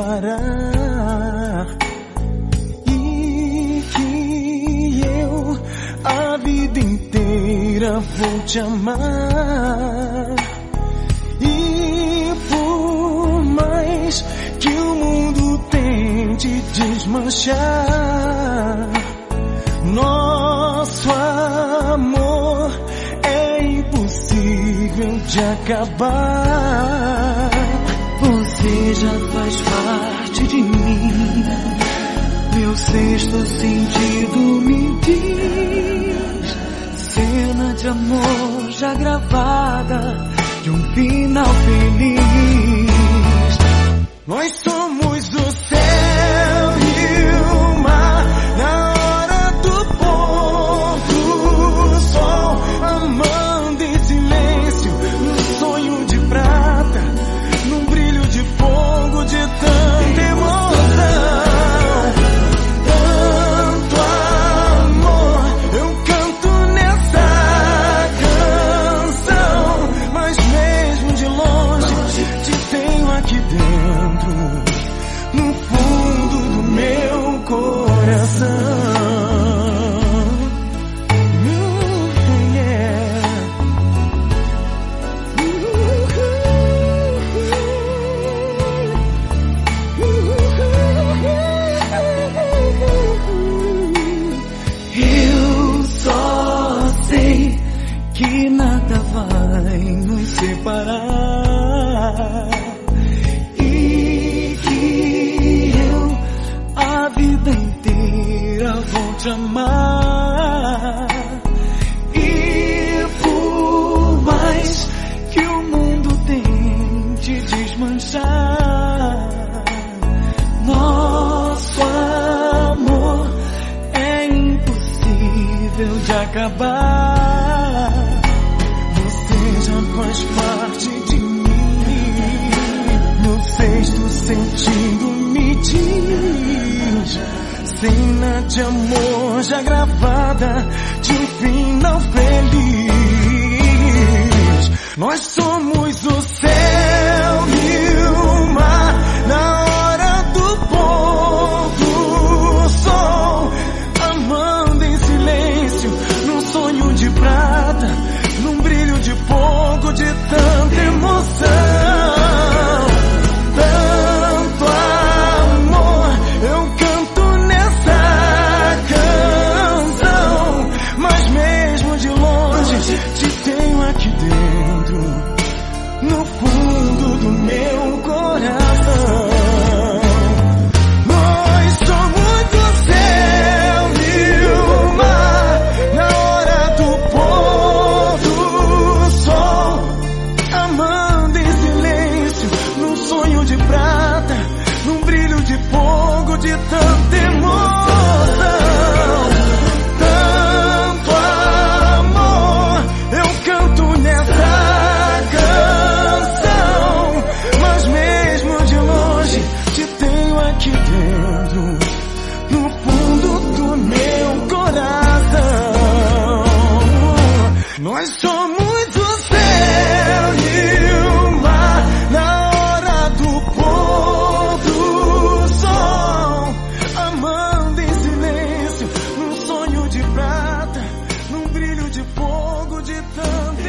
separar, e que eu a vida inteira vou te amar. E por mais que o mundo tente desmanchar nosso amor, é impossível de acabar. Você já faz parte de mim, meu sexto sentido me diz, cena de amor já gravada de um final feliz. Nós somos o céu e o mar, na hora do pôr do sol, amando em silêncio, num sonho de prata, num brilho de fogo, de tanta emoção. Tanto amor eu canto nessa canção, mas mesmo de longe te tenho aqui dentro, no fundo do meu coração. Eu só sei que nada vai nos separar, e que eu a vida inteira vou te amar. E por mais que o mundo tente desmanchar nosso amor, é impossível de acabar. Você já faz parte de mim, meu sexto sentido me diz, cena de amor já gravada de um final feliz. Nós somos o céu e o mar, na hora do pôr do sol, amando em silêncio, num sonho de prata, num brilho de fogo, de tanta emoção. Tanto amor eu canto nessa canção, mas mesmo de longe te tenho aqui dentro, no fundo do meu coração. Nós somos o céu e o mar, na hora do pôr do sol, amando em silêncio, num sonho de prata, num brilho de fogo, de tanta emoção. Tanto amor eu canto nessa canção, mas mesmo de longe te tenho aqui dentro, no fundo do meu coração. Nós somos o céu e o mar, na hora do pôr do sol, amando em silêncio, num sonho de prata, num brilho de fogo, de tanta